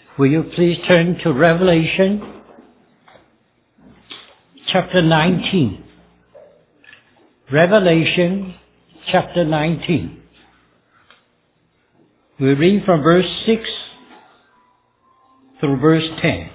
Will you please turn to Revelation chapter 19. Revelation chapter 19. We read from verse 6 through verse 10.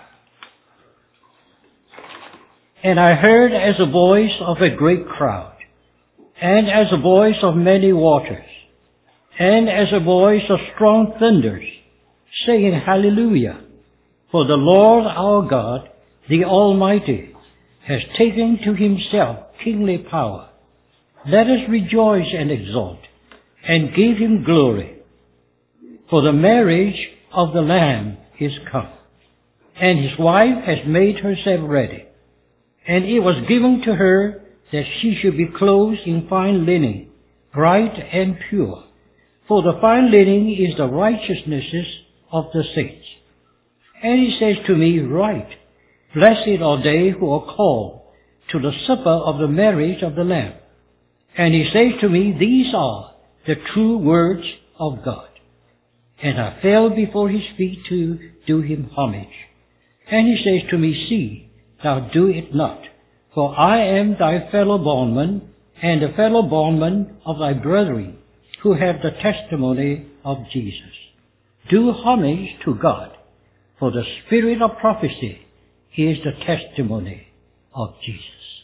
And I heard as a voice of a great crowd, and as a voice of many waters, and as a voice of strong thunders, saying, Hallelujah! For the Lord our God, the Almighty, has taken to himself kingly power. Let us rejoice and exult, and give him glory. For the marriage of the Lamb is come, and his wife has made herself ready. And it was given to her that she should be clothed in fine linen, bright and pure. For the fine linen is the righteousnesses of the saints. And he says to me, Write, Blessed are they who are called to the supper of the marriage of the Lamb. And he says to me, These are the true words of God. And I fell before his feet to do him homage. And he says to me, See, thou do it not, for I am thy fellow bondman, and the fellow bondman of thy brethren, who have the testimony of Jesus. Do homage to God, for the spirit of prophecy is the testimony of Jesus.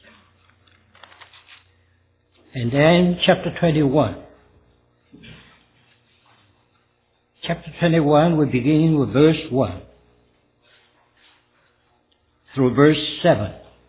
And then chapter 21. Chapter 21, we begin with verse 1 through verse 7.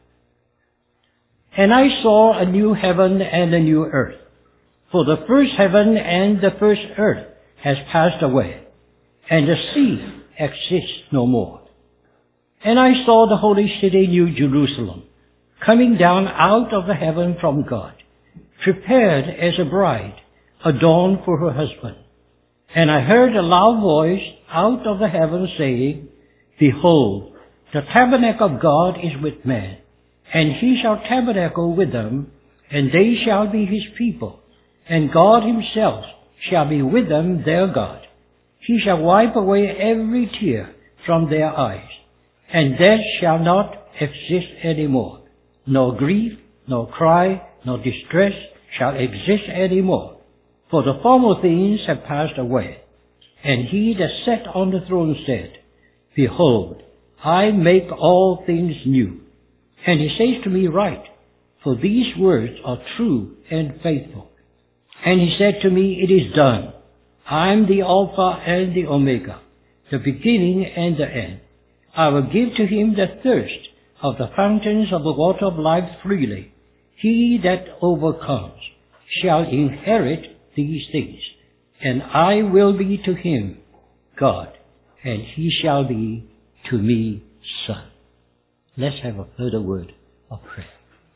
And I saw a new heaven and a new earth, for the first heaven and the first earth has passed away, and the sea exists no more. And I saw the holy city, New Jerusalem, coming down out of the heaven from God, prepared as a bride, adorned for her husband. And I heard a loud voice out of the heaven saying, Behold, the tabernacle of God is with men, and he shall tabernacle with them, and they shall be his people, and God himself shall be with them their God. He shall wipe away every tear from their eyes, and death shall not exist any more, nor grief, nor cry, nor distress shall exist any more, for the former things have passed away. And he that sat on the throne said, Behold, I make all things new. And he says to me, Write, for these words are true and faithful. And he said to me, It is done. I am the Alpha and the Omega, the beginning and the end. I will give to him that thirst of the fountains of the water of life freely. He that overcomes shall inherit these things, and I will be to him God, and he shall be to me son. Let's have a further word of prayer.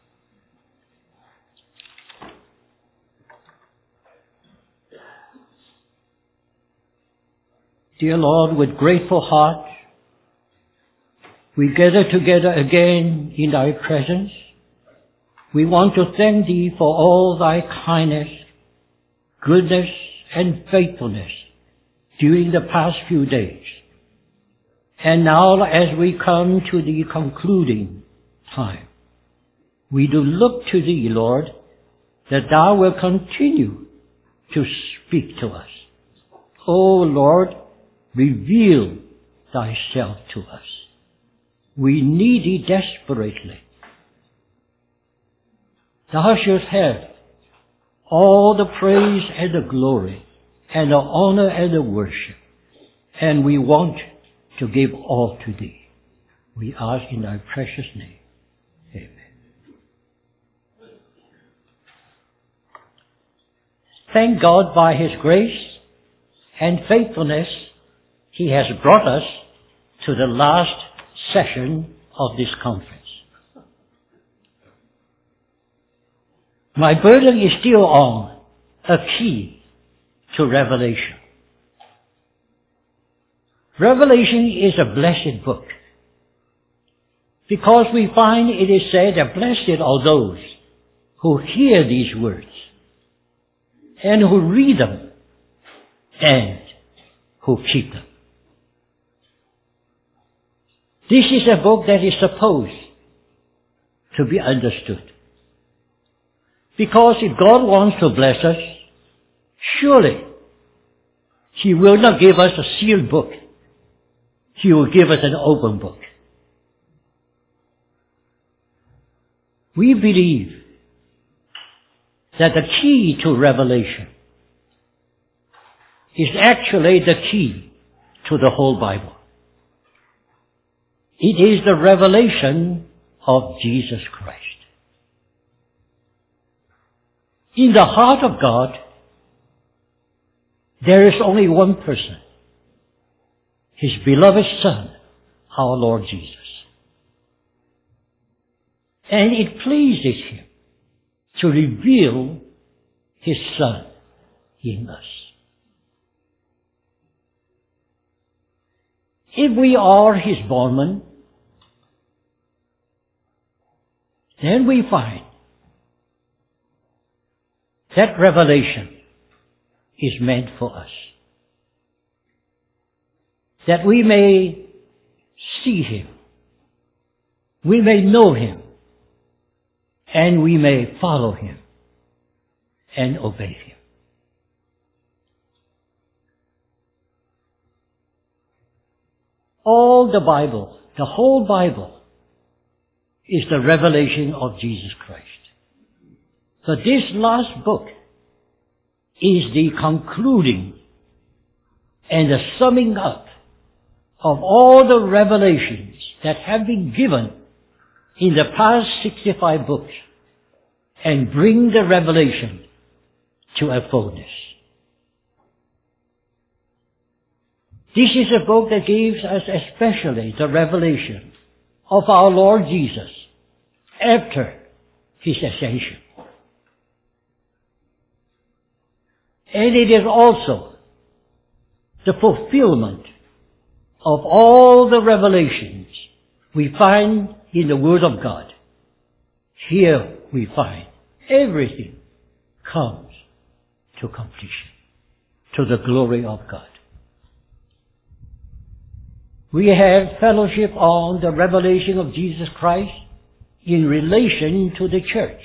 Dear Lord, with grateful hearts, we gather together again in thy presence. We want to thank thee for all thy kindness, goodness, and faithfulness during the past few days. And now as we come to the concluding time, we do look to thee, Lord, that thou wilt continue to speak to us. O Lord, reveal thyself to us. We need thee desperately. Thou shalt have all the praise and the glory and the honor and the worship. And we want to give all to thee. We ask in thy precious name. Amen. Thank God by his grace and faithfulness, he has brought us to the last session of this conference. My burden is still on a key to Revelation. Revelation is a blessed book because we find it is said that blessed are those who hear these words and who read them and who keep them. This is a book that is supposed to be understood. Because if God wants to bless us, surely He will not give us a sealed book. He will give us an open book. We believe that the key to revelation is actually the key to the whole Bible. It is the revelation of Jesus Christ. In the heart of God, there is only one person, His beloved Son, our Lord Jesus. And it pleases Him to reveal His Son in us. If we are His bondmen, then we find that revelation is meant for us. That we may see Him, we may know Him, and we may follow Him and obey Him. All the Bible, the whole Bible, is the revelation of Jesus Christ. But this last book is the concluding and the summing up of all the revelations that have been given in the past 65 books and bring the revelation to a fullness. This is a book that gives us especially the revelation of our Lord Jesus after His ascension. And it is also the fulfillment of all the revelations we find in the Word of God. Here we find everything comes to completion, to the glory of God. We have fellowship on the revelation of Jesus Christ in relation to the church.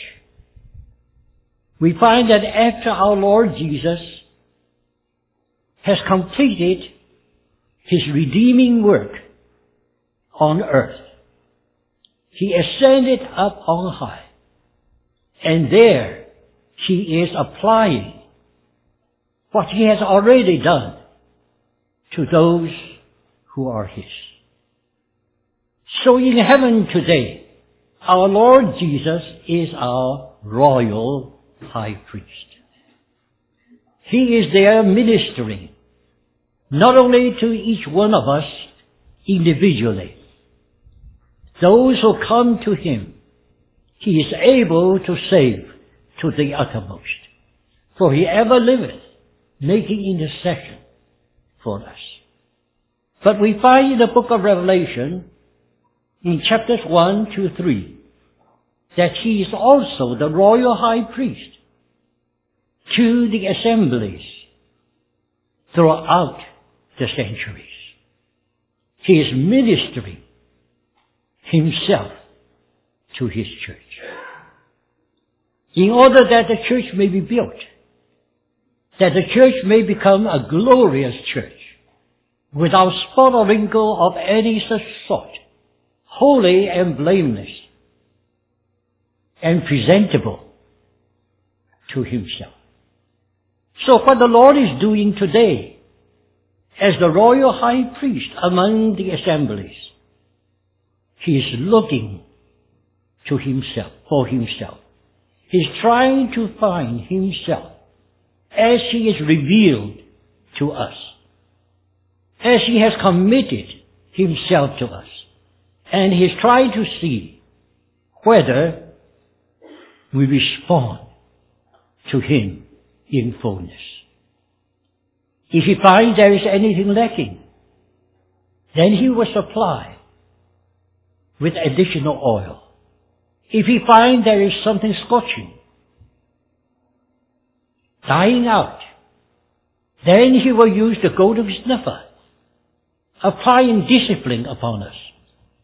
We find that after our Lord Jesus has completed His redeeming work on earth, He ascended up on high, and there He is applying what He has already done to those who are His. So in heaven today, our Lord Jesus is our royal high priest. He is there ministering, not only to each one of us individually. Those who come to Him, He is able to save to the uttermost. For He ever liveth, making intercession for us. But we find in the book of Revelation, in chapters 1 to 3, that He is also the royal high priest to the assemblies throughout the centuries. He is ministering Himself to His church, in order that the church may be built, that the church may become a glorious church, without spot or wrinkle of any such sort, holy and blameless, and presentable to Himself. So what the Lord is doing today, as the royal high priest among the assemblies, He is looking to Himself, for Himself. He is trying to find Himself as He is revealed to us, as He has committed Himself to us. And He is trying to see whether we respond to Him in fullness. If He finds there is anything lacking, then He will supply with additional oil. If He finds there is something scorching, dying out, then He will use the golden snuffer, applying discipline upon us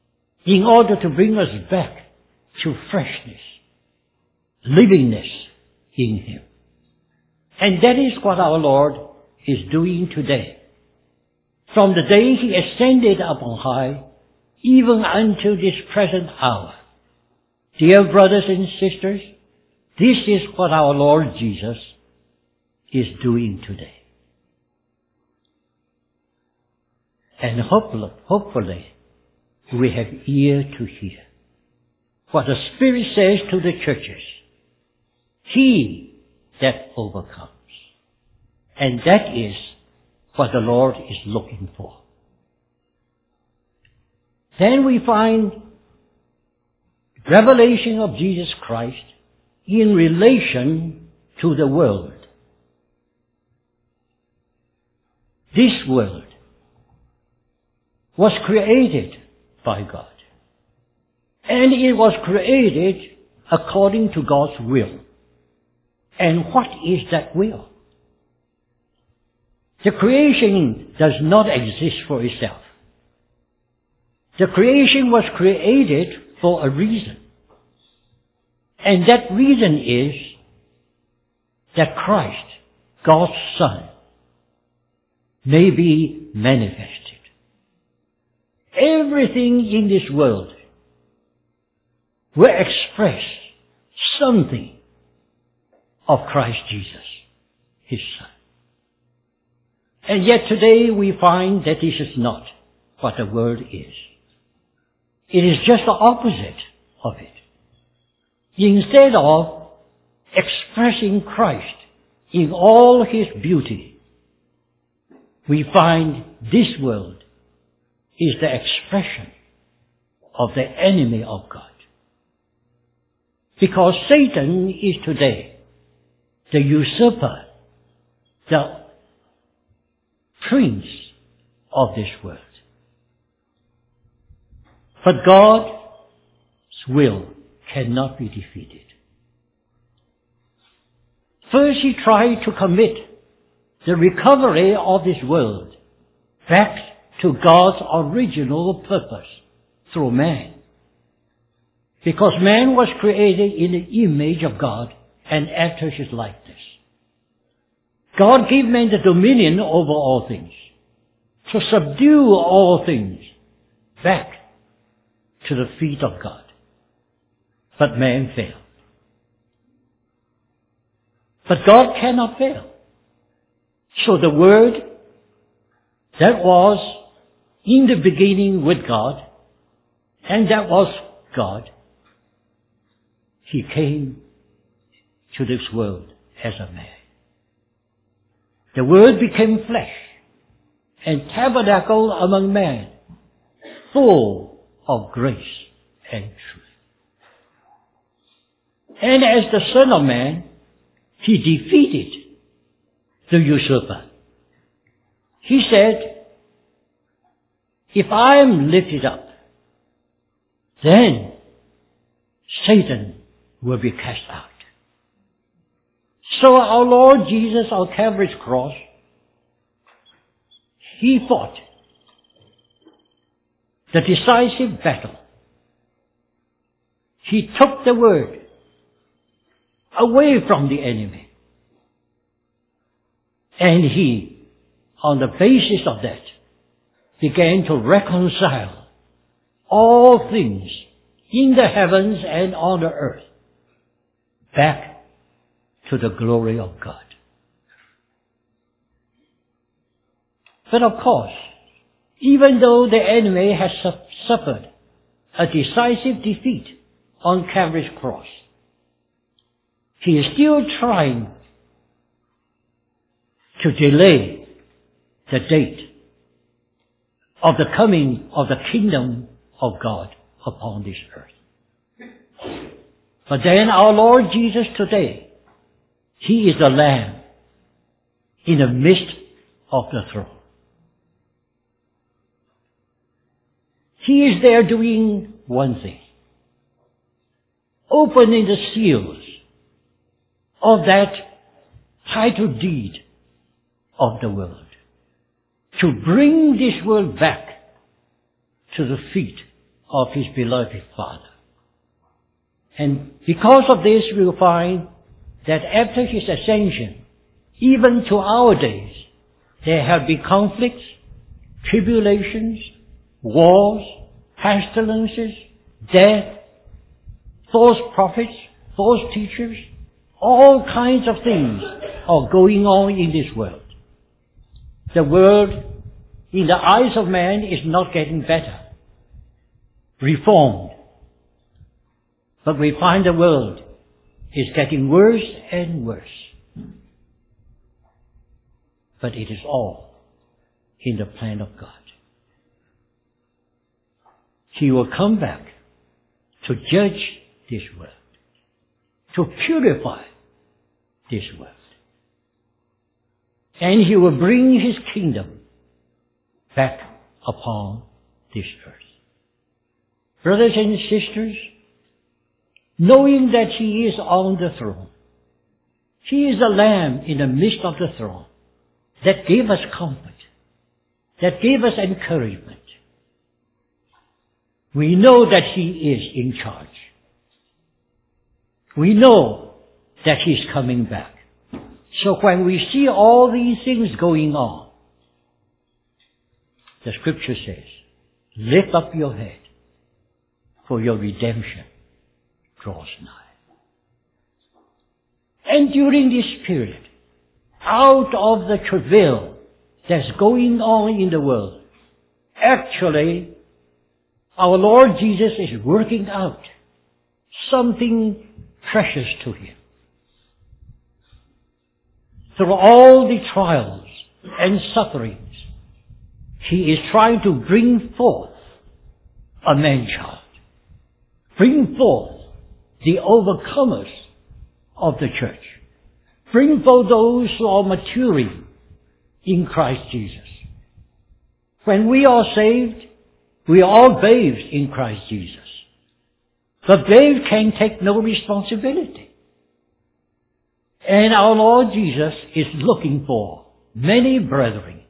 in order to bring us back to freshness, livingness in Him. And that is what our Lord is doing today. From the day He ascended up on high, even until this present hour. Dear brothers and sisters, this is what our Lord Jesus is doing today. And hopefully, we have ear to hear what the Spirit says to the churches. He that overcomes. And that is what the Lord is looking for. Then we find revelation of Jesus Christ in relation to the world. This world was created by God. And it was created according to God's will. And what is that will? The creation does not exist for itself. The creation was created for a reason. And that reason is that Christ, God's Son, may be manifested. Everything in this world will express something of Christ Jesus, His Son. And yet today we find that this is not what the world is. It is just the opposite of it. Instead of expressing Christ in all His beauty, we find this world is the expression of the enemy of God. Because Satan is today the usurper, the prince of this world. But God's will cannot be defeated. First, He tried to commit the recovery of this world back to God's original purpose through man. Because man was created in the image of God and after His likeness. God gave man the dominion over all things, to subdue all things back to the feet of God. But man failed. But God cannot fail. So the Word that was in the beginning with God, and that was God, He came to this world as a man. The Word became flesh and tabernacled among men, full of grace and truth. And as the Son of Man, He defeated the usurper. He said, if I am lifted up, then Satan will be cast out. So our Lord Jesus on Calvary's cross, He fought the decisive battle. He took the Word away from the enemy. And He, on the basis of that, began to reconcile all things in the heavens and on the earth back to the glory of God. But of course, even though the enemy has suffered a decisive defeat on Calvary's cross, he is still trying to delay the date of the coming of the kingdom of God upon this earth. But then our Lord Jesus today, He is the Lamb in the midst of the throne. He is there doing one thing, opening the seals of that title deed of the world, to bring this world back to the feet of his beloved Father. And because of this, we'll find that after his ascension, even to our days, there have been conflicts, tribulations, wars, pestilences, death, false prophets, false teachers, all kinds of things are going on in this world. The world, in the eyes of man, is not getting better, reformed. But we find the world is getting worse and worse. But it is all in the plan of God. He will come back to judge this world, to purify this world. And he will bring his kingdom back upon this earth. Brothers and sisters, knowing that he is on the throne, he is the Lamb in the midst of the throne that gave us comfort, that gave us encouragement. We know that he is in charge. We know that he's coming back. So when we see all these things going on, the scripture says, lift up your head, for your redemption draws nigh. And during this period, out of the travail that's going on in the world, actually, our Lord Jesus is working out something precious to him. Through all the trials and sufferings, he is trying to bring forth a man-child. Bring forth the overcomers of the church. Bring forth those who are maturing in Christ Jesus. When we are saved, we are all babes in Christ Jesus. The babe can take no responsibility. And our Lord Jesus is looking for many brethren,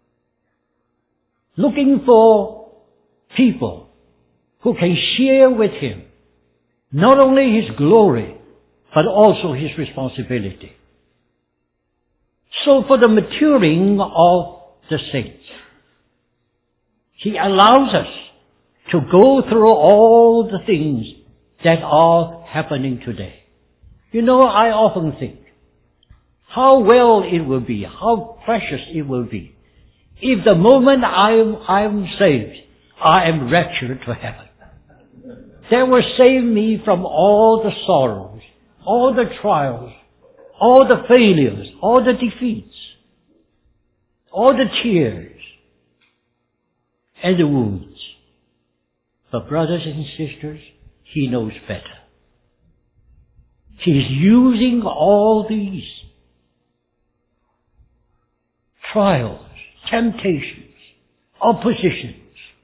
looking for people who can share with him not only his glory, but also his responsibility. So for the maturing of the saints, he allows us to go through all the things that are happening today. You know, I often think how well it will be, how precious it will be, if the moment I'm saved, I am raptured to heaven. That will save me from all the sorrows, all the trials, all the failures, all the defeats, all the tears, and the wounds. But brothers and sisters, he knows better. He's using all these trials, temptations, oppositions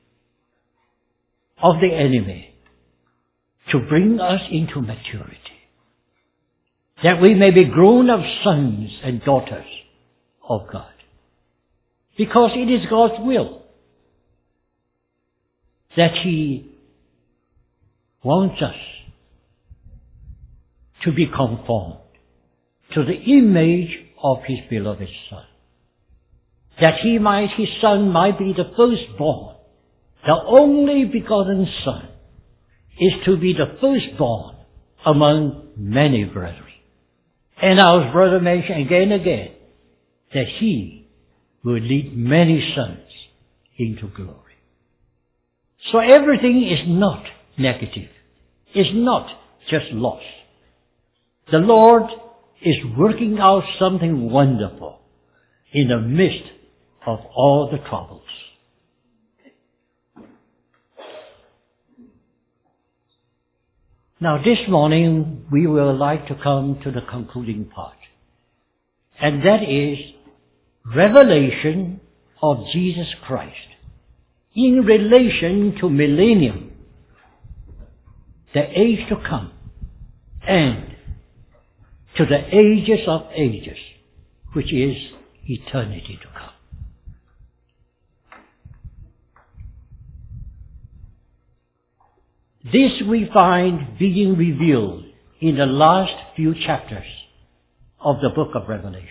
of the enemy to bring us into maturity, that we may be grown-up sons and daughters of God. Because it is God's will that he wants us to be conformed to the image of his beloved Son, that his Son might be the firstborn, the only begotten Son, is to be the firstborn among many brethren. And our brother mentioned again and again that he will lead many sons into glory. So everything is not negative, is not just loss. The Lord is working out something wonderful in the midst of all the troubles. Now this morning we will like to come to the concluding part. And that is revelation of Jesus Christ in relation to millennium, the age to come, and to the ages of ages, which is eternity to come. This we find being revealed in the last few chapters of the book of Revelation.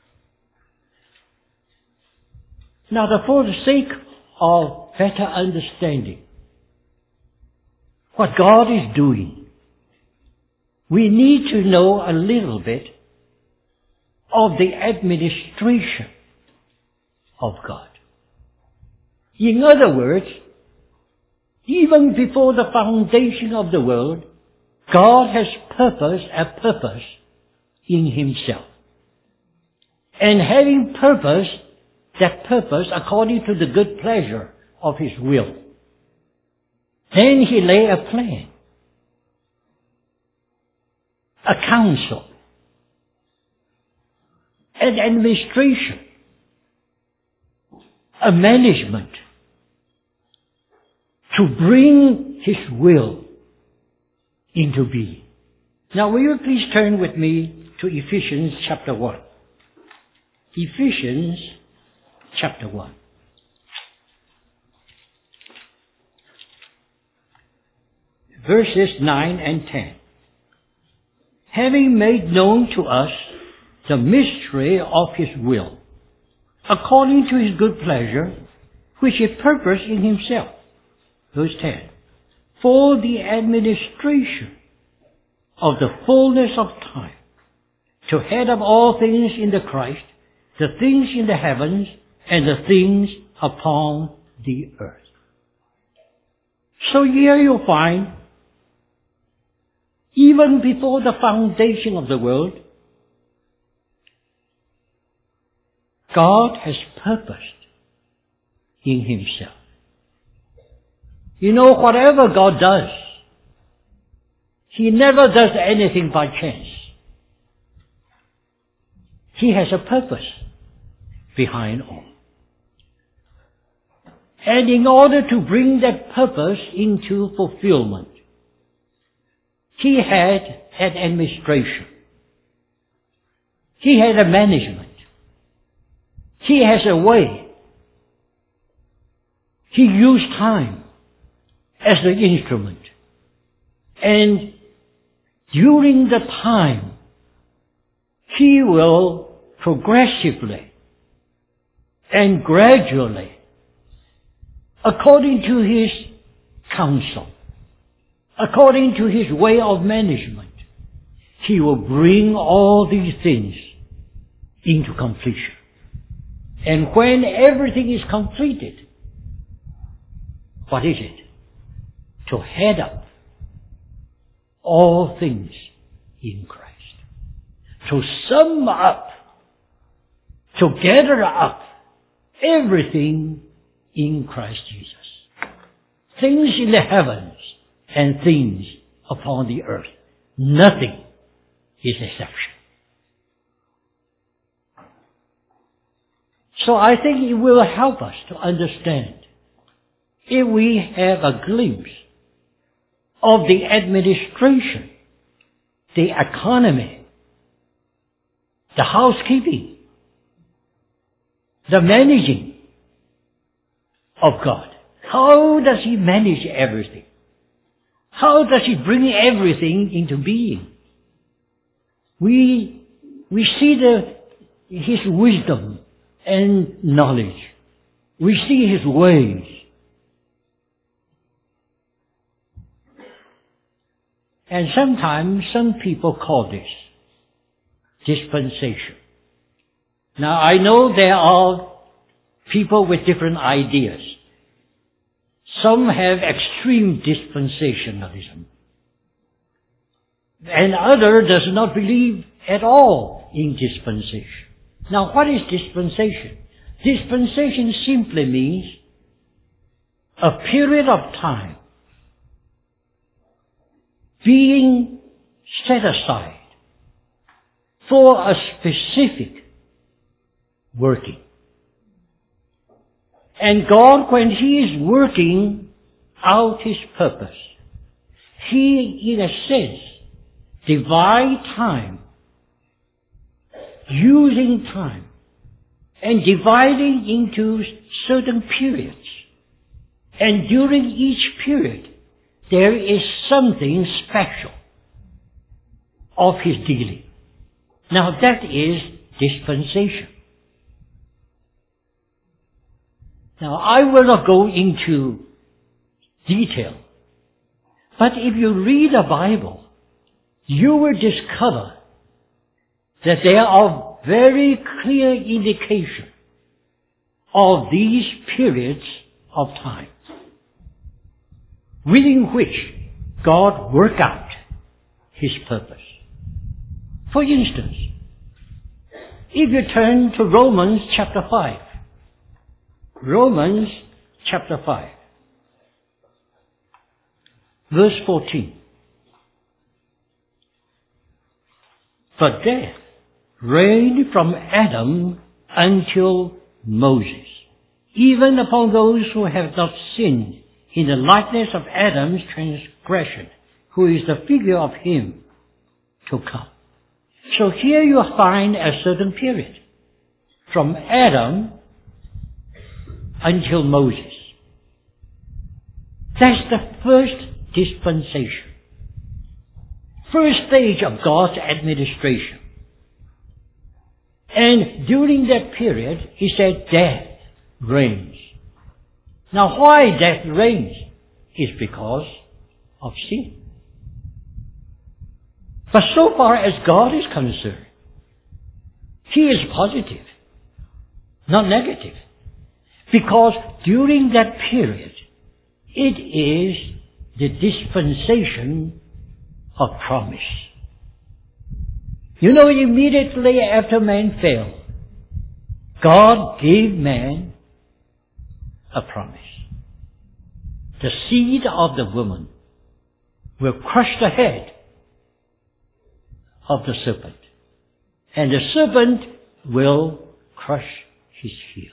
Now, for the sake of better understanding what God is doing, we need to know a little bit of the administration of God. In other words, even before the foundation of the world, God has a purpose in Himself. And having that purpose according to the good pleasure of His will, then He lay a plan, a counsel, an administration, a management to bring His will into being. Now, will you please turn with me to Ephesians chapter 1. Ephesians chapter 1. Verses 9 and 10. Having made known to us the mystery of His will, according to His good pleasure, which He purposed in Himself. Verse 10. For the administration of the fullness of time, to head up all things in the Christ, the things in the heavens and the things upon the earth. So here you'll find, even before the foundation of the world, God has purposed in Himself. You know, whatever God does, He never does anything by chance. He has a purpose behind all. And in order to bring that purpose into fulfillment, He had an administration. He had a management. He has a way. He used time as the instrument. And during the time, He will progressively and gradually, according to His counsel, according to His way of management, He will bring all these things into completion. And when everything is completed, what is it? To head up all things in Christ. To sum up, to gather up everything in Christ Jesus. Things in the heavens and things upon the earth. Nothing is exception. So I think it will help us to understand if we have a glimpse of the administration, the economy, the housekeeping, the managing of God. How does He manage everything? How does He bring everything into being? We see His wisdom and knowledge. We see His ways. And sometimes some people call this dispensation. Now I know there are people with different ideas. Some have extreme dispensationalism. And others does not believe at all in dispensation. Now what is dispensation? Dispensation simply means a period of time being set aside for a specific working. And God, when He is working out His purpose, He, in a sense, divides time, using time, and dividing into certain periods. And during each period, there is something special of His dealing. Now that is dispensation. Now I will not go into detail, but if you read the Bible, you will discover that there are very clear indications of these periods of time within which God worked out His purpose. For instance, if you turn to Romans chapter 5, Romans chapter 5, verse 14. But death reigned from Adam until Moses, even upon those who have not sinned in the likeness of Adam's transgression, who is the figure of him to come. So here you find a certain period, from Adam until Moses. That's the first dispensation, first stage of God's administration. And during that period, He said, death reigns. Now why death reigns is because of sin. But so far as God is concerned, He is positive, not negative. Because during that period, it is the dispensation of promise. You know, immediately after man fell, God gave man a promise. The seed of the woman will crush the head of the serpent, and the serpent will crush his heel.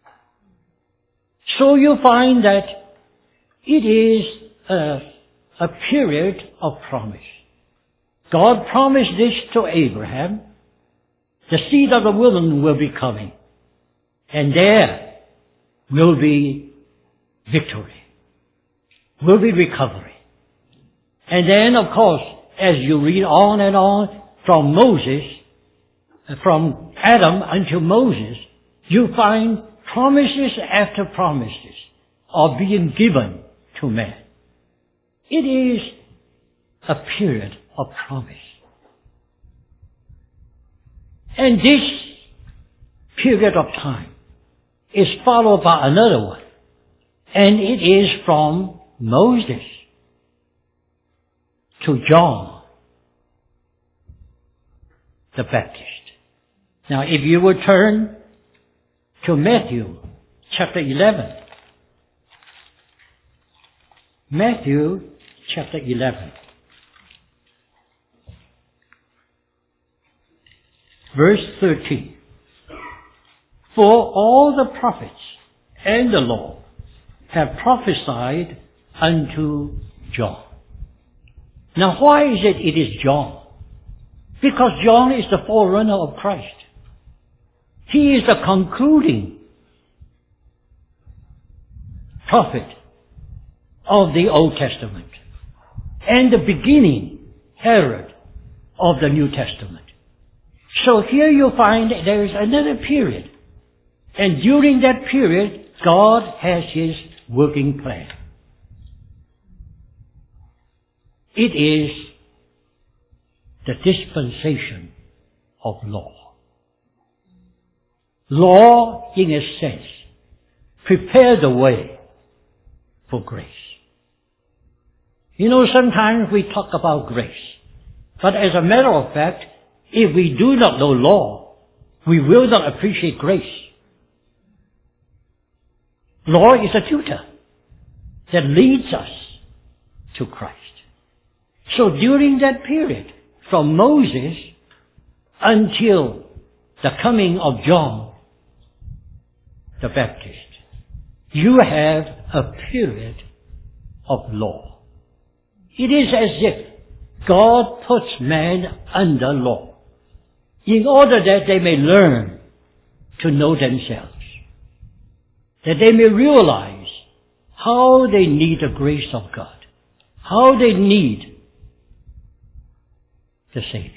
So you find that it is a period of promise. God promised this to Abraham. The seed of the woman will be coming, and there will be victory, will be recovery. And then, of course, as you read on and on, from Moses, from Adam until Moses, you find promises after promises are being given to man. It is a period of promise. And this period of time is followed by another one. And it is from Moses to John the Baptist. Now if you would turn to Matthew chapter 11. Matthew chapter 11. Verse 13. For all the prophets and the law have prophesied unto John. Now why is it is John? Because John is the forerunner of Christ. He is the concluding prophet of the Old Testament and the beginning herald of the New Testament. So here you find there is another period. And during that period, God has His working plan. It is the dispensation of law. Law, in a sense, prepared the way for grace. You know, sometimes we talk about grace. But as a matter of fact, if we do not know law, we will not appreciate grace. Law is a tutor that leads us to Christ. So during that period, from Moses until the coming of John the Baptist, you have a period of law. It is as if God puts man under law in order that they may learn to know themselves, that they may realize how they need the grace of God, how they need the Savior.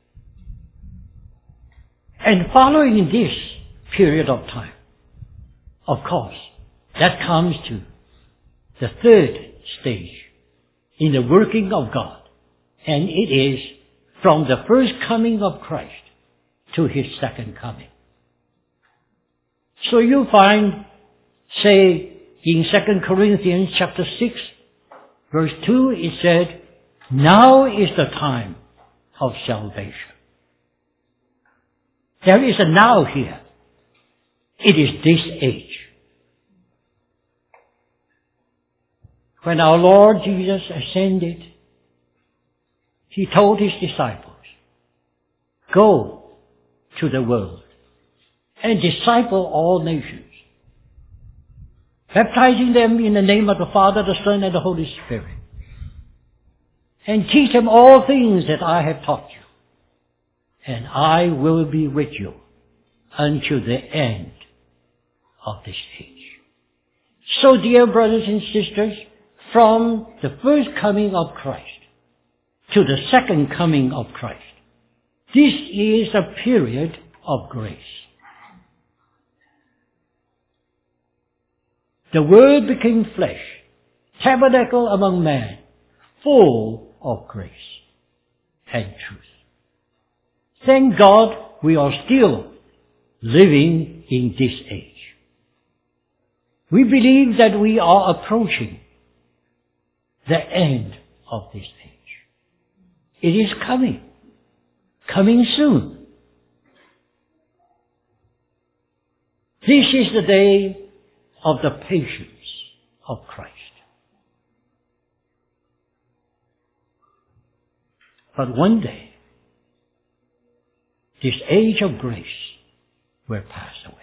And following this period of time, of course, that comes to the third stage in the working of God. And it is from the first coming of Christ to His second coming. So you find, say, in 2 Corinthians chapter 6, verse 2, it said, now is the time of salvation. There is a now here. It is this age. When our Lord Jesus ascended, He told His disciples, go to the world and disciple all nations, baptizing them in the name of the Father, the Son, and the Holy Spirit, and teach them all things that I have taught you, and I will be with you until the end of this age. So, dear brothers and sisters, from the first coming of Christ to the second coming of Christ, this is a period of grace. The Word became flesh, tabernacle among men, full of grace and truth. Thank God we are still living in this age. We believe that we are approaching the end of this age. It is coming soon. This is the day of the patience of Christ. But one day, this age of grace will pass away.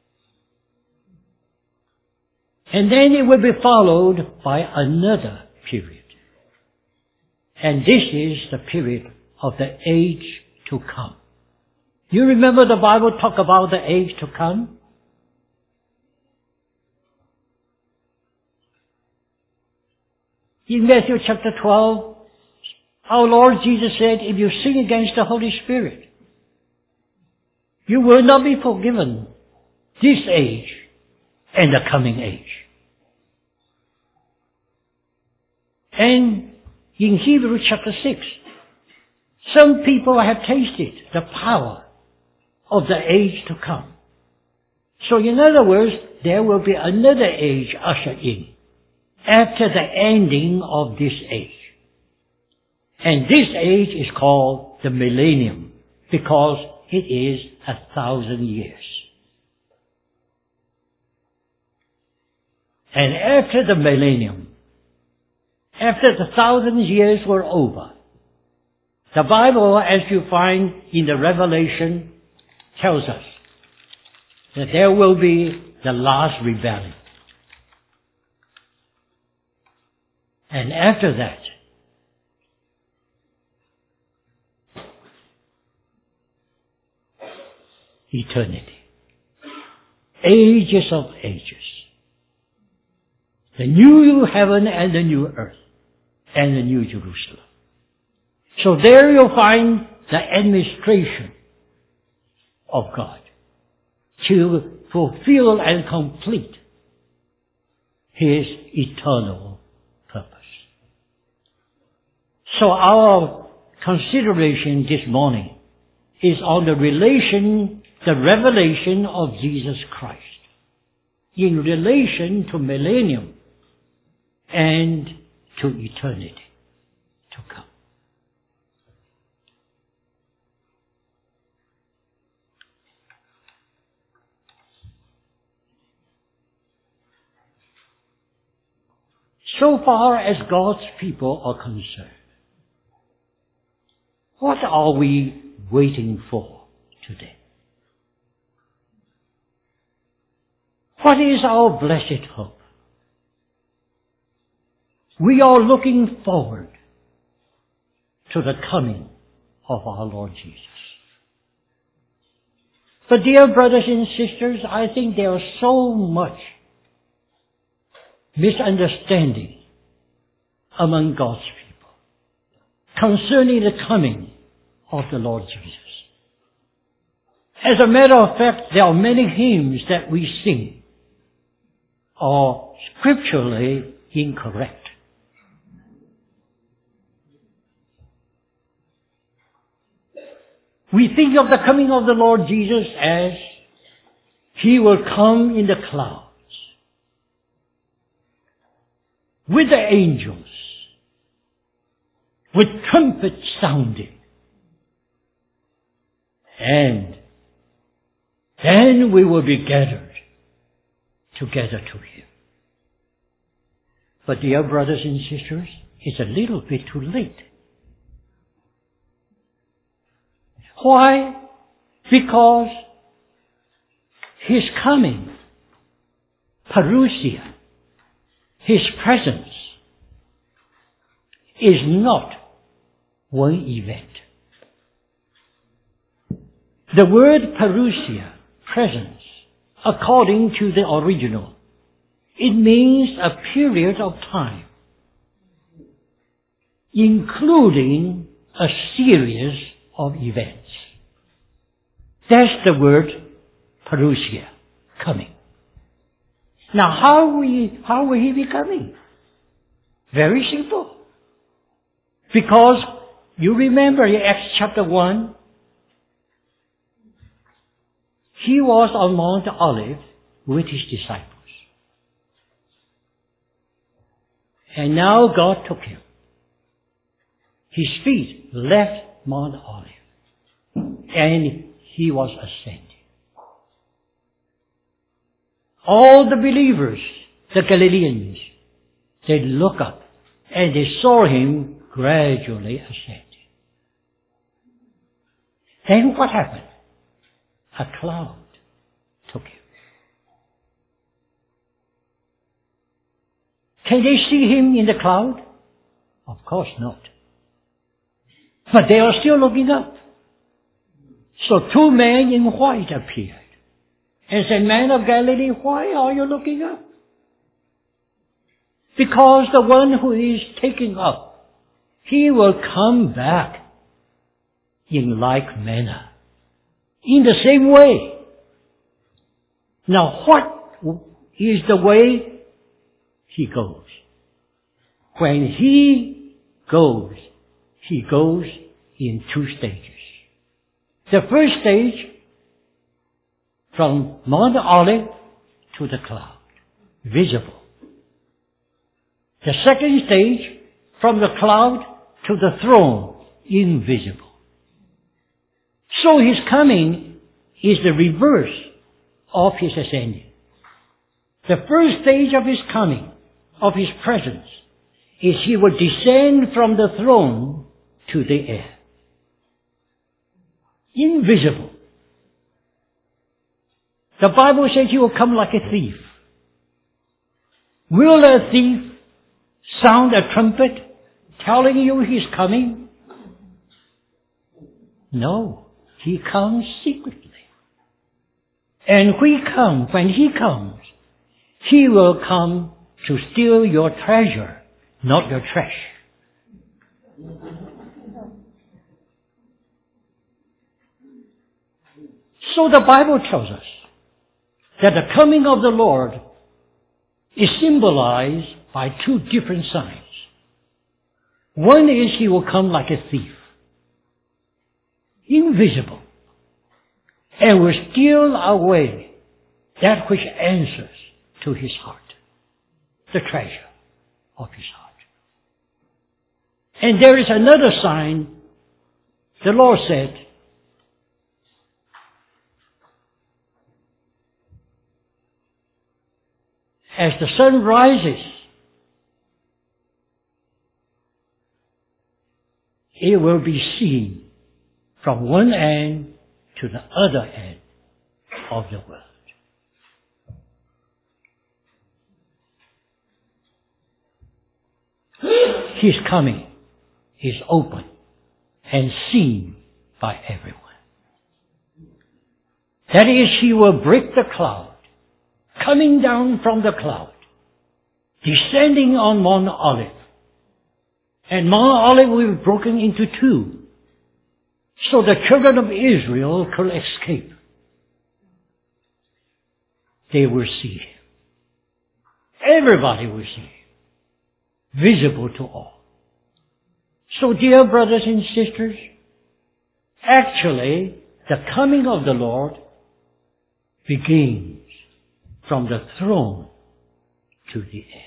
And then it will be followed by another period. And this is the period of the age to come. You remember the Bible talk about the age to come? In Matthew chapter 12, our Lord Jesus said, if you sin against the Holy Spirit, you will not be forgiven this age and the coming age. And in Hebrews chapter 6, some people have tasted the power of the age to come. So in other words, there will be another age ushered in after the ending of this age. And this age is called the millennium because it is 1,000 years. And after the millennium, after the 1,000 years were over, the Bible, as you find in the Revelation, tells us that there will be the last rebellion. And after that, eternity. Ages of ages. The new heaven and the new earth and the new Jerusalem. So there you'll find the administration of God to fulfill and complete His eternal purpose. So our consideration this morning is on the revelation of Jesus Christ in relation to millennium and to eternity to come. So far as God's people are concerned, what are we waiting for today? What is our blessed hope? We are looking forward to the coming of our Lord Jesus. But dear brothers and sisters, I think there is so much misunderstanding among God's people concerning the coming of the Lord Jesus. As a matter of fact, there are many hymns that we sing are scripturally incorrect. We think of the coming of the Lord Jesus as He will come in the clouds with the angels, with trumpets sounding, and then we will be gathered together to Him. But dear brothers and sisters, it's a little bit too late. Why? Because His coming, parousia, His presence, is not one event. The word parousia, presence, according to the original, it means a period of time, including a series of events. That's the word parousia, coming. Now how will He be coming? Very simple. Because you remember in Acts chapter 1, He was on Mount Olive with His disciples. And now God took Him. His feet left Mount Olive. And He was ascending. All the believers, the Galileans, they look up and they saw Him gradually ascending. Then what happened? A cloud took Him. Can they see Him in the cloud? Of course not. But they are still looking up. So two men in white appeared and said, "Man of Galilee, why are you looking up?" Because the one who is taken up, He will come back in like manner, in the same way. Now what is the way He goes? When He goes in two stages. The first stage, from Mount Olive to the cloud, visible. The second stage, from the cloud to the throne, invisible. So His coming is the reverse of His ascending. The first stage of His coming, of His presence, is He will descend from the throne to the air. Invisible. The Bible says He will come like a thief. Will a thief sound a trumpet telling you He's coming? No. He comes secretly. And when He comes, He will come to steal your treasure, not your trash. So the Bible tells us that the coming of the Lord is symbolized by two different signs. One is He will come like a thief, invisible, and will steal away that which answers to His heart, the treasure of His heart. And there is another sign. The Lord said, as the sun rises, it will be seen from one end to the other end of the world. His coming is open and seen by everyone. That is, He will break the cloud, coming down from the cloud, descending on Mount Olive, And Mount Olive will be broken into two, so the children of Israel could escape. They will see him. Everybody will see him. Visible to all. So dear brothers and sisters, actually the coming of the Lord begins from the throne to the air.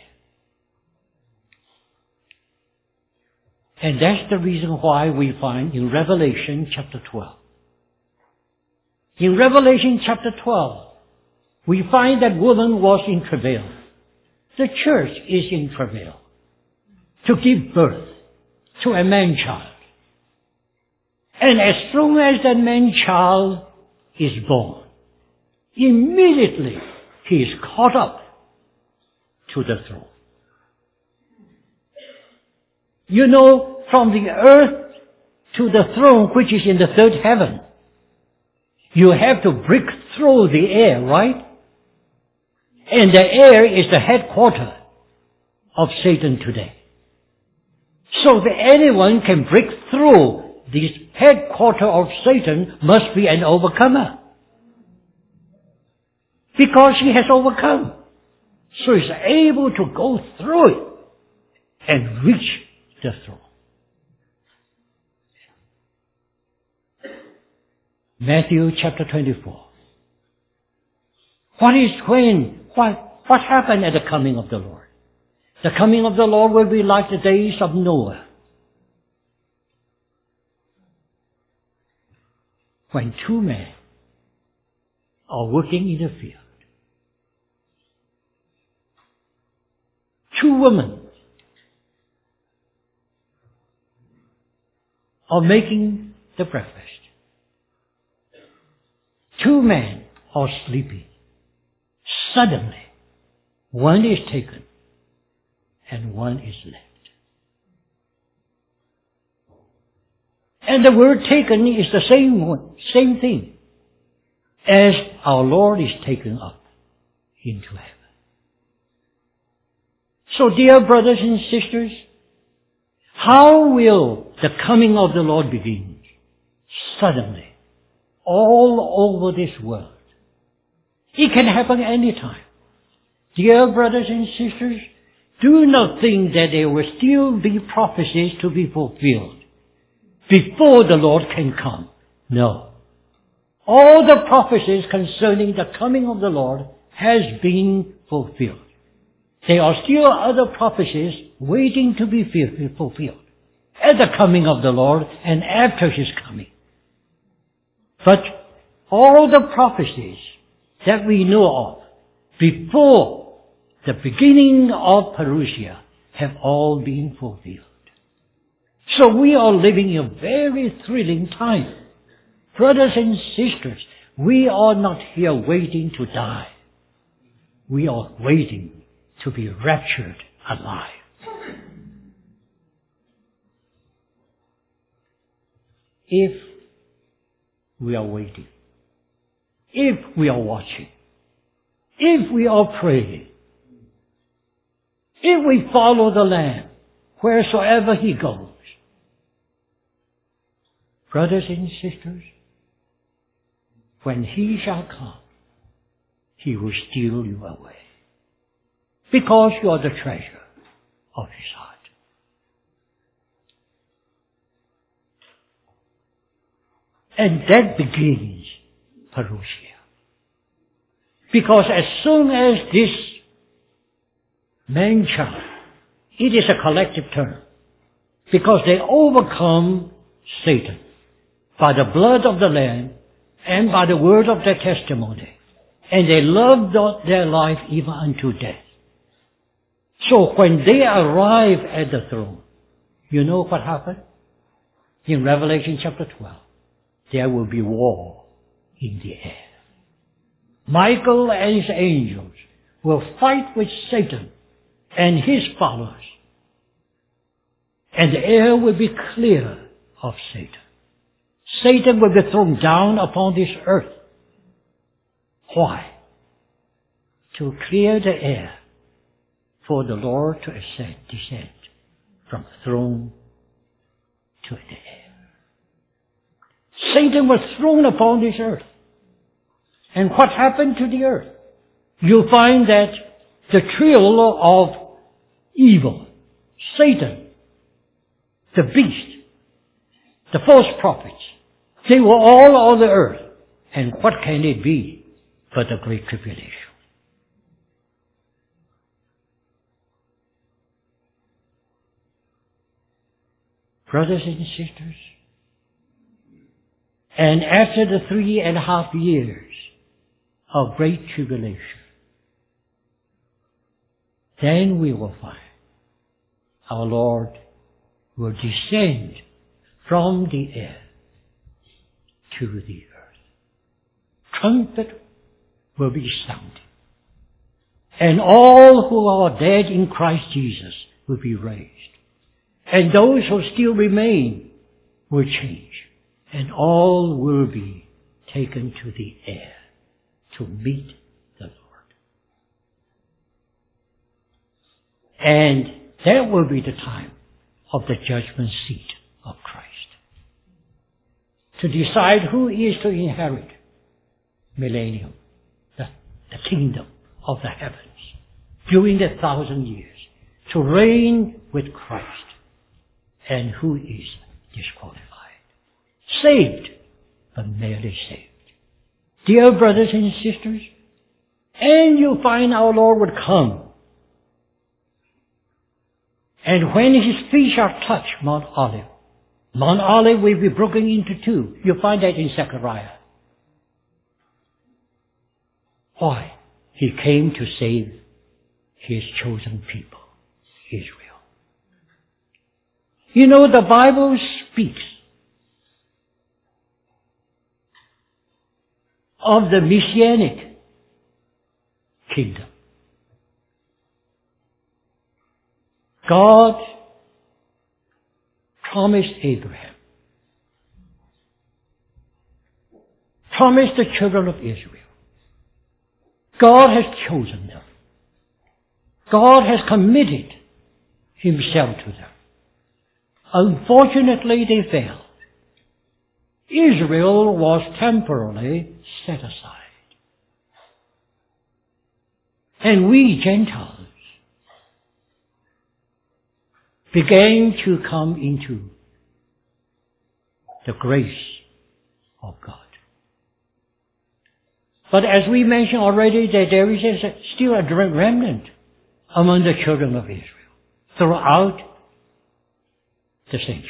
And that's the reason why we find in Revelation chapter 12. In Revelation chapter 12, we find that woman was in travail. The church is in travail to give birth to a man-child. And as soon as that man-child is born, immediately he is caught up to the throne. You know, from the earth to the throne, which is in the third heaven, you have to break through the air, right? And the air is the headquarters of Satan today. So that anyone can break through this headquarters of Satan must be an overcomer. Because he has overcome. So he's able to go through it and reach the throne. Matthew chapter 24. What happened at the coming of the Lord? The coming of the Lord will be like the days of Noah, when two men are working in the field. Two women are making the breakfast. Two men are sleeping. Suddenly, one is taken and one is left. And the word taken is the same thing as our Lord is taken up into heaven. So dear brothers and sisters, how will the coming of the Lord begin? Suddenly, all over this world. It can happen anytime. Dear brothers and sisters, do not think that there will still be prophecies to be fulfilled before the Lord can come. No. All the prophecies concerning the coming of the Lord has been fulfilled. There are still other prophecies waiting to be fulfilled at the coming of the Lord and after His coming. But all the prophecies that we know of before the beginning of Parousia have all been fulfilled. So we are living in a very thrilling time. Brothers and sisters, we are not here waiting to die. We are waiting to be raptured alive. If we are waiting, if we are watching, if we are praying, if we follow the Lamb wheresoever He goes, brothers and sisters, when He shall come, He will steal you away, because you are the treasure of His heart. And that begins Parousia. Because as soon as this man-child, it is a collective term, because they overcome Satan by the blood of the Lamb and by the word of their testimony, and they loved their life even unto death. So when they arrive at the throne, you know what happened? In Revelation chapter 12, there will be war in the air. Michael and his angels will fight with Satan and his followers, and the air will be clear of Satan. Satan will be thrown down upon this earth. Why? To clear the air for the Lord to descend from throne to the air. Satan was thrown upon this earth. And what happened to the earth? You'll find that the trio of evil, Satan, the beast, the false prophets, they were all on the earth. And what can it be but the Great Tribulation? Brothers and sisters, and after the 3.5 years of Great Tribulation, then we will find our Lord will descend from the air to the earth. Trumpet will be sounded, and all who are dead in Christ Jesus will be raised. And those who still remain will change, and all will be taken to the air to meet the Lord. And that will be the time of the judgment seat of Christ, to decide who is to inherit millennium, the kingdom of the heavens, during the 1,000 years, to reign with Christ. And who is disqualified? Saved, but merely saved. Dear brothers and sisters, and you find our Lord would come. And when his feet shall touch Mount Olive will be broken into two. You find that in Zechariah. Why? He came to save his chosen people, Israel. You know, the Bible speaks of the Messianic kingdom. God promised Abraham, promised the children of Israel. God has chosen them. God has committed himself to them. Unfortunately, they failed. Israel was temporarily set aside. And we Gentiles began to come into the grace of God. But as we mentioned already, that there is still a remnant among the children of Israel throughout the centuries.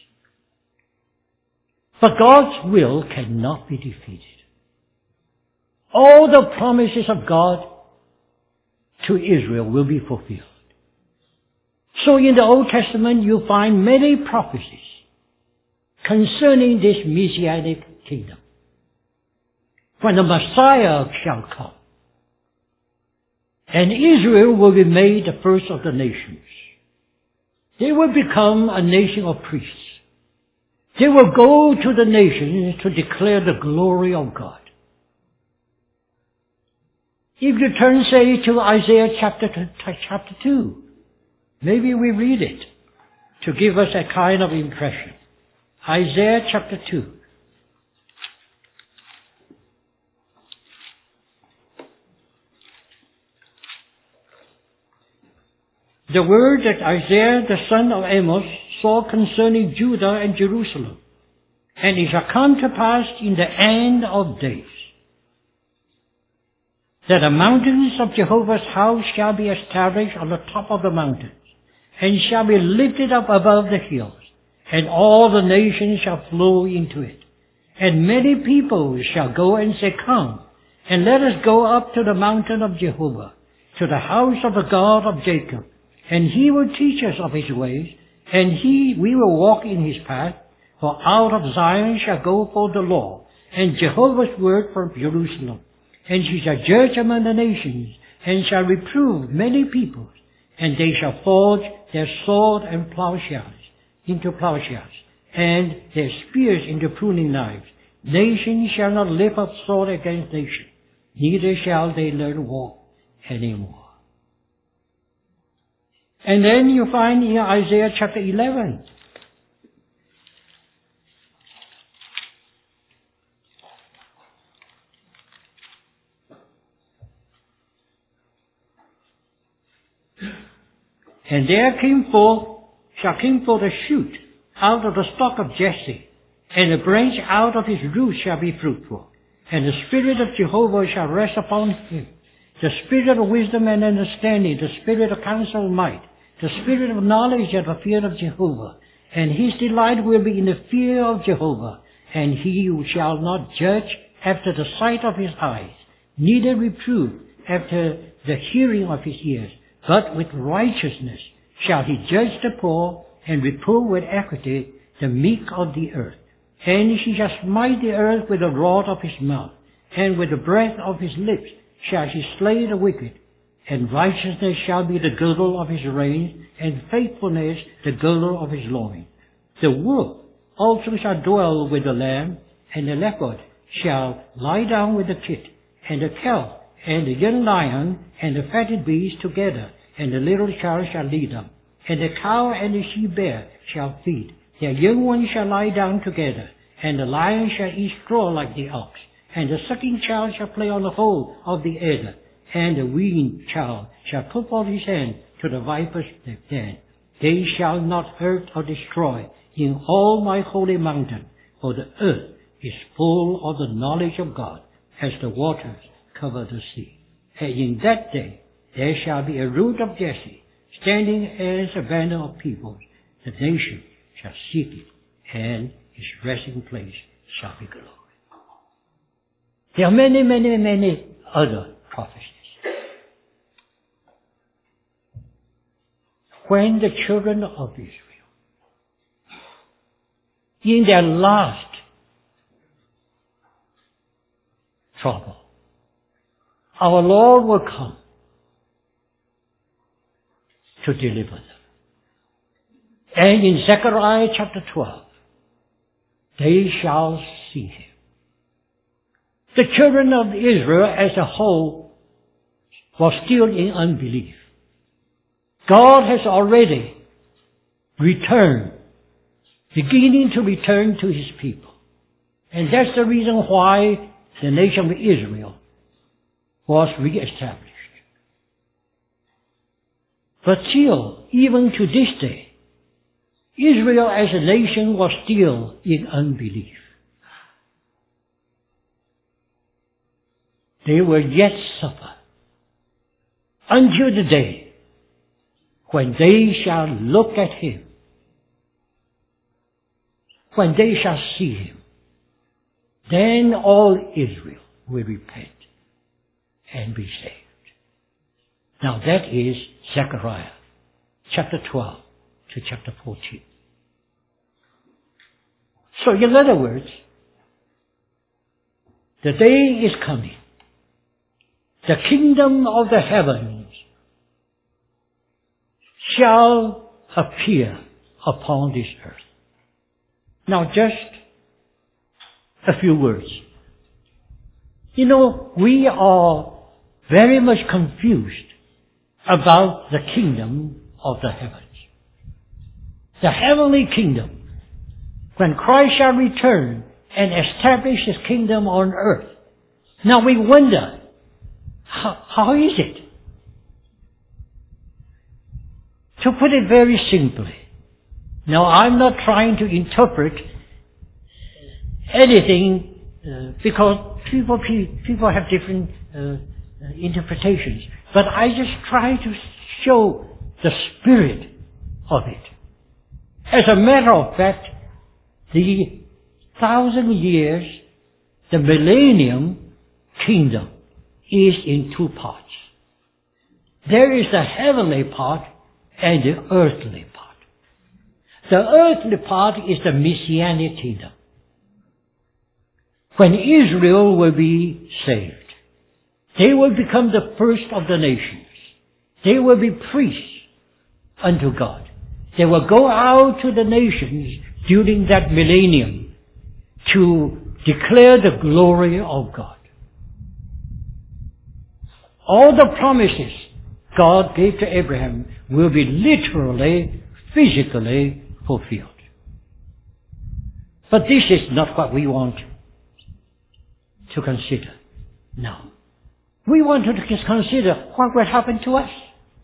But God's will cannot be defeated. All the promises of God to Israel will be fulfilled. So in the Old Testament you find many prophecies concerning this Messianic kingdom, when the Messiah shall come, and Israel will be made the first of the nations. They will become a nation of priests. They will go to the nations to declare the glory of God. If you turn, say, to Isaiah chapter 2, maybe we read it to give us a kind of impression. Isaiah chapter 2. The word that Isaiah the son of Amos saw concerning Judah and Jerusalem. And it shall come to pass in the end of days that the mountains of Jehovah's house shall be established on the top of the mountains, and shall be lifted up above the hills, and all the nations shall flow into it. And many people shall go and say, Come, and let us go up to the mountain of Jehovah, to the house of the God of Jacob. And he will teach us of his ways, and we will walk in his path. For out of Zion shall go forth the law, and Jehovah's word from Jerusalem. And she shall judge among the nations, and shall reprove many peoples. And they shall forge their sword and plowshares into plowshares, and their spears into pruning knives. Nation shall not lift up sword against nation, neither shall they learn war anymore. And then you find in Isaiah chapter 11, and there shall come forth a shoot out of the stock of Jesse, and a branch out of his root shall be fruitful. And the Spirit of Jehovah shall rest upon him, the Spirit of wisdom and understanding, the Spirit of counsel and might, the Spirit of knowledge and the fear of Jehovah. And his delight will be in the fear of Jehovah. And he shall not judge after the sight of his eyes, neither reprove after the hearing of his ears, but with righteousness shall he judge the poor, and reprove with equity the meek of the earth. And he shall smite the earth with the rod of his mouth, and with the breath of his lips shall he slay the wicked. And righteousness shall be the girdle of his reins, and faithfulness the girdle of his loins. The wolf also shall dwell with the lamb, and the leopard shall lie down with the kid, and the calf, and the young lion, and the fatted beast together, and the little child shall lead them. And the cow and the she-bear shall feed. Their young ones shall lie down together, and the lion shall eat straw like the ox. And the sucking child shall play on the hole of the adder, and the weaned child shall put forth his hand to the viper's den. They shall not hurt or destroy in all my holy mountain, for the earth is full of the knowledge of God, as the waters cover the sea. And in that day there shall be a root of Jesse, standing as a banner of peoples. The nation shall seek it, and his resting place shall be glorified. There are many, many, many other prophecies. When the children of Israel, in their last trouble, our Lord will come to deliver them. And in Zechariah chapter 12, they shall see him. The children of Israel as a whole was still in unbelief. God has already beginning to return to his people. And that's the reason why the nation of Israel was reestablished. But still, even to this day, Israel as a nation was still in unbelief. They will yet suffer until the day when they shall look at him, when they shall see him. Then all Israel will repent and be saved. Now that is Zechariah chapter 12 to chapter 14. So in other words, the day is coming. The kingdom of the heavens shall appear upon this earth. Now just a few words. You know, we are very much confused about the kingdom of the heavens. The heavenly kingdom, when Christ shall return and establish his kingdom on earth. Now we wonder, how is it? To put it very simply, now I'm not trying to interpret anything because people have different interpretations. But I just try to show the spirit of it. As a matter of fact, the 1,000 years, the millennium kingdom is in two parts. There is the heavenly part and the earthly part. The earthly part is the Messianic kingdom, when Israel will be saved. They will become the first of the nations. They will be priests unto God. They will go out to the nations during that millennium to declare the glory of God. All the promises God gave to Abraham will be literally, physically fulfilled. But this is not what we want to consider. No. We want to consider what will happen to us.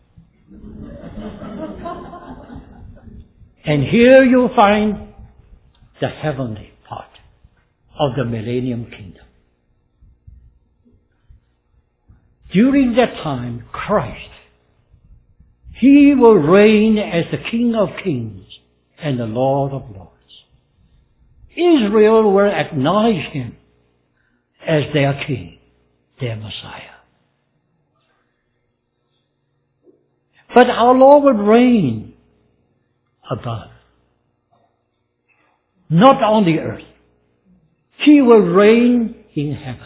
And here you'll find the heavenly part of the millennium kingdom. During that time, Christ, He will reign as the King of Kings and the Lord of Lords. Israel will acknowledge Him as their King, their Messiah. But our Lord will reign above, not on the earth. He will reign in heaven.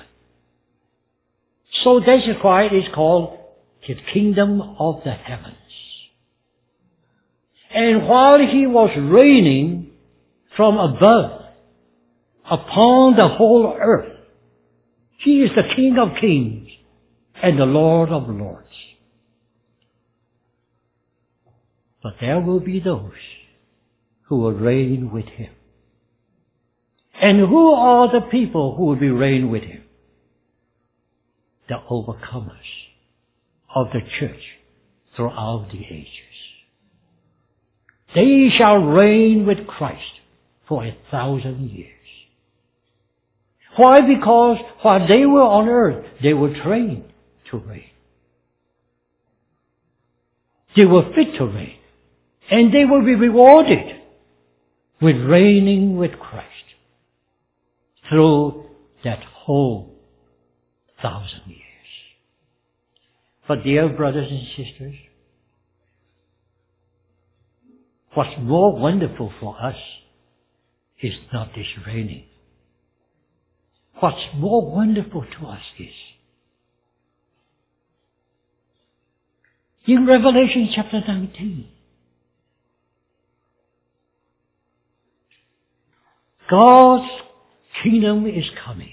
So that's why it is called the kingdom of the heavens. And while He was reigning from above upon the whole earth, He is the King of kings and the Lord of lords. But there will be those who will reign with Him. And who are the people who will be reigning with Him? The overcomers of the church throughout the ages. They shall reign with Christ for 1,000 years. Why? Because while they were on earth, they were trained to reign. They were fit to reign. And they will be rewarded with reigning with Christ through that whole 1,000 years. But dear brothers and sisters, what's more wonderful for us is not this reigning. What's more wonderful to us is in Revelation chapter 19, God's kingdom is coming.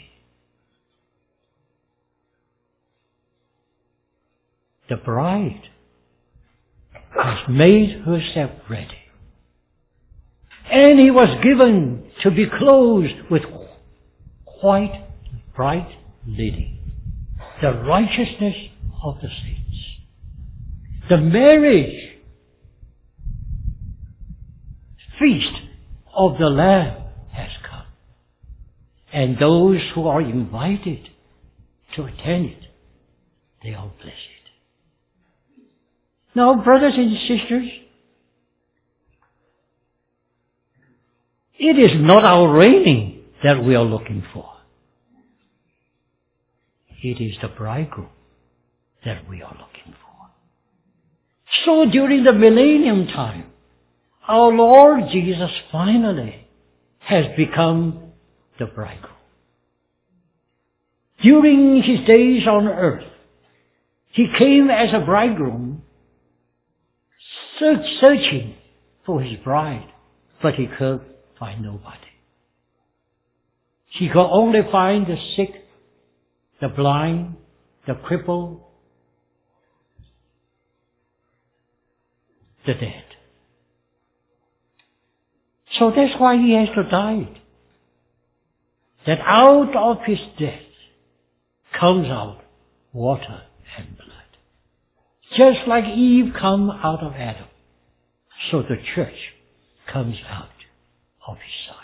The bride has made herself ready. And He was given to be clothed with white, bright linen, the righteousness of the saints. The marriage feast of the Lamb has come. And those who are invited to attend it, they are blessed. Now, brothers and sisters, it is not our reigning that we are looking for. It is the bridegroom that we are looking for. So during the millennium time, our Lord Jesus finally has become the bridegroom. During His days on earth, He came as a bridegroom, searching for His bride, but He could find nobody. He could only find the sick, the blind, the crippled, the dead. So that's why He has to die. That out of His death comes out water and blood. Just like Eve come out of Adam, so the church comes out of His side.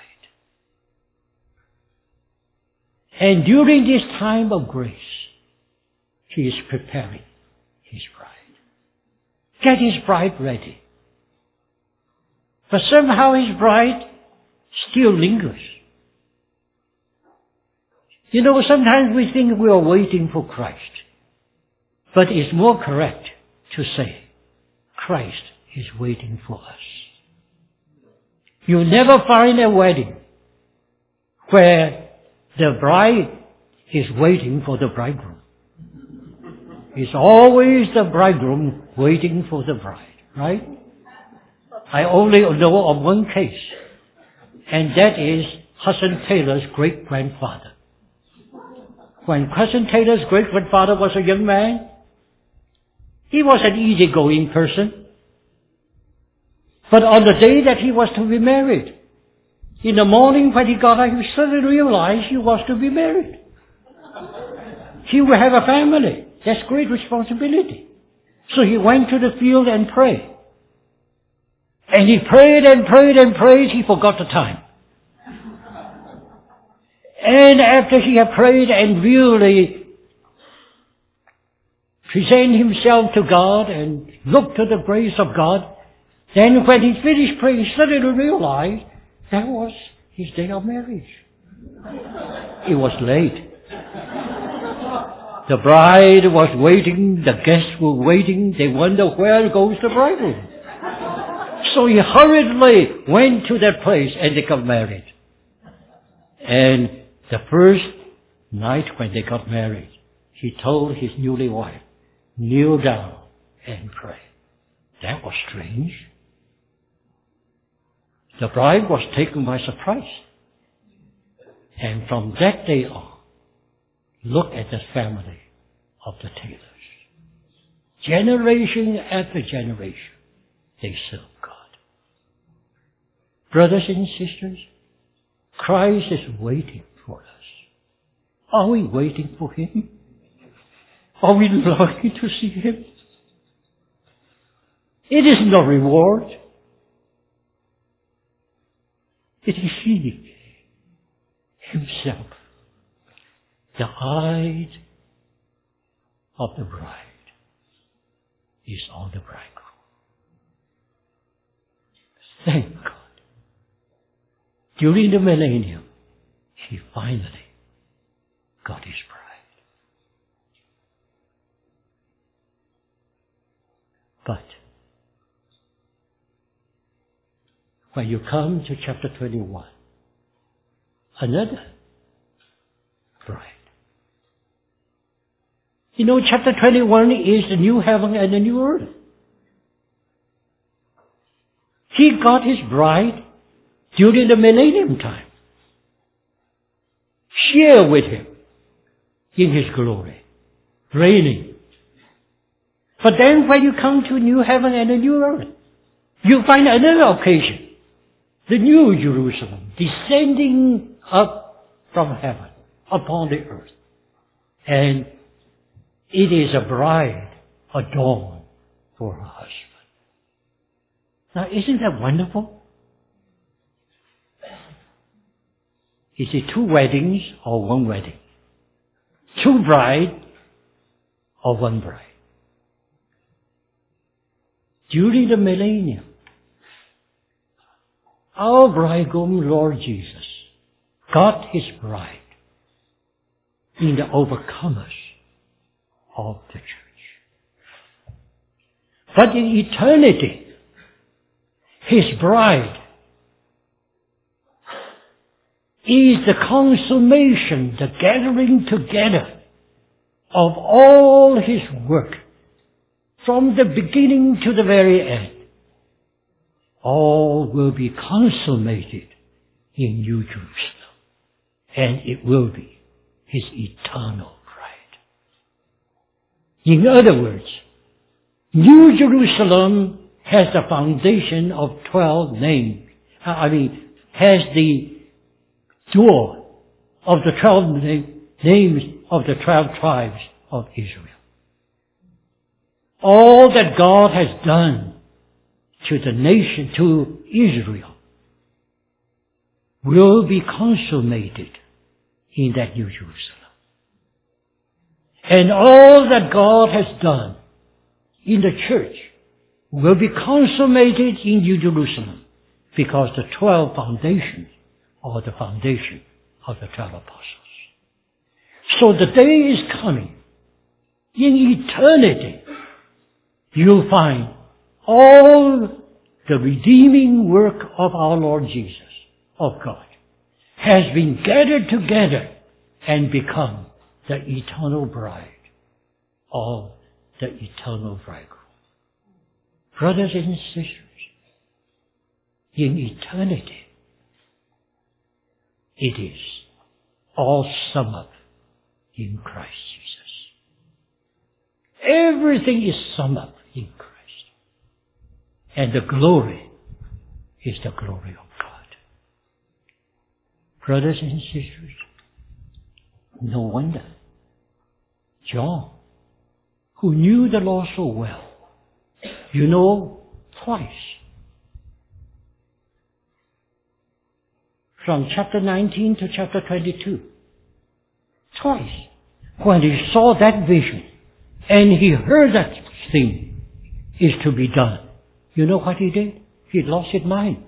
And during this time of grace, He is preparing His bride. Get His bride ready. But somehow His bride still lingers. You know, sometimes we think we are waiting for Christ. But it's more correct to say, Christ is waiting for us. You'll never find a wedding where the bride is waiting for the bridegroom. It's always the bridegroom waiting for the bride, right? I only know of one case, and that is Hudson Taylor's great-grandfather. When Hudson Taylor's great-grandfather was a young man, He was an easygoing person. But on the day that he was to be married, in the morning when he got up, he suddenly realized he was to be married. He will have a family. That's great responsibility. So he went to the field and prayed. And he prayed and prayed and prayed, he forgot the time. And after he had prayed and really presented himself to God and looked to the grace of God, then when he finished praying, he suddenly realized that was his day of marriage. It was late. The bride was waiting, the guests were waiting, they wonder where goes the bridegroom. So he hurriedly went to that place and they got married. And the first night when they got married, he told his newly wife, kneel down and pray. That was strange. The bride was taken by surprise. And from that day on, look at the family of the Taylors. Generation after generation, they serve God. Brothers and sisters, Christ is waiting for us. Are we waiting for Him? Are we longing to see Him? It is no reward. It is He Himself, the eye of the bride, is on the bridegroom. Thank God. During the millennium, He finally got His bride. But when you come to chapter 21, another bride. You know, chapter 21 is the new heaven and the new earth. He got His bride during the millennium time. Share with Him in His glory, reigning. But then when you come to new heaven and a new earth, you find another occasion. The new Jerusalem descending up from heaven upon the earth. And it is a bride adorned for her husband. Now, isn't that wonderful? Is it two weddings or one wedding? Two brides or one bride? During the millennium, our bridegroom, Lord Jesus, got His bride in the overcomers of the church. But in eternity, His bride is the consummation, the gathering together of all His work from the beginning to the very end. All will be consummated in New Jerusalem, and it will be His eternal bride. In other words, New Jerusalem has the foundation of 12 names. Has the door of the 12 names of the 12 tribes of Israel. All that God has done to the nation, to Israel, will be consummated in that New Jerusalem. And all that God has done in the church will be consummated in New Jerusalem, because the 12 foundations are the foundation of the 12 apostles. So the day is coming. In eternity, you'll find all the redeeming work of our Lord Jesus, of God, has been gathered together and become the eternal bride of the eternal bridegroom. Brothers and sisters, in eternity, it is all summed up in Christ Jesus. Everything is summed up in Christ. And the glory is the glory of God. Brothers and sisters, no wonder John, who knew the Lord so well, twice, from chapter 19 to chapter 22, twice, when he saw that vision and he heard that thing is to be done, you know what he did? He lost his mind.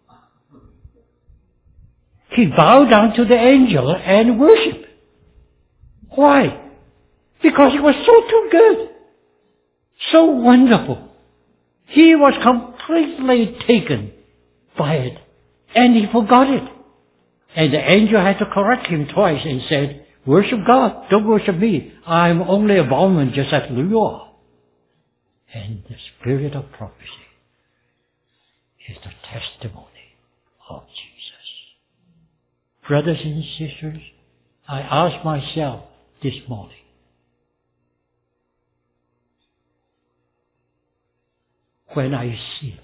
He bowed down to the angel and worshiped. Why? Because it was so too good. So wonderful. He was completely taken by it. And he forgot it. And the angel had to correct him twice and said, worship God, don't worship me. I'm only a bowman just as you are. And the spirit of prophecy is the testimony of Jesus. Brothers and sisters, I ask myself this morning, when I see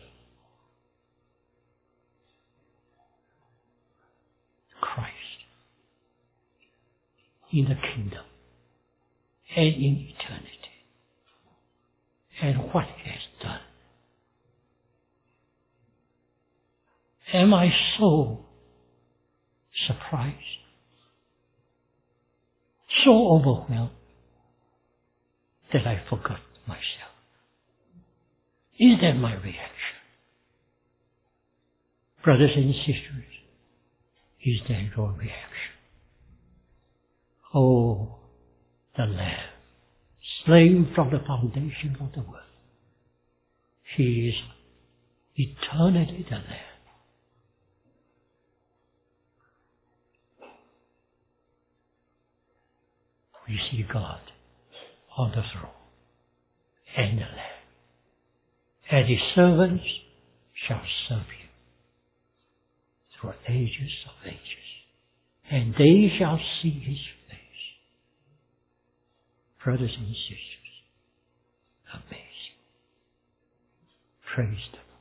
Christ in the kingdom and in eternity, and what he has done, am I so surprised, so overwhelmed, that I forgot myself? Is that my reaction? Brothers and sisters, is that your reaction? Oh, the Lamb, slain from the foundation of the world. He is eternally the Lamb. We see God on the throne and the Lamb. And his servants shall serve him through ages of ages. And they shall see his face. Brothers and sisters, amazing. Praise the Lord.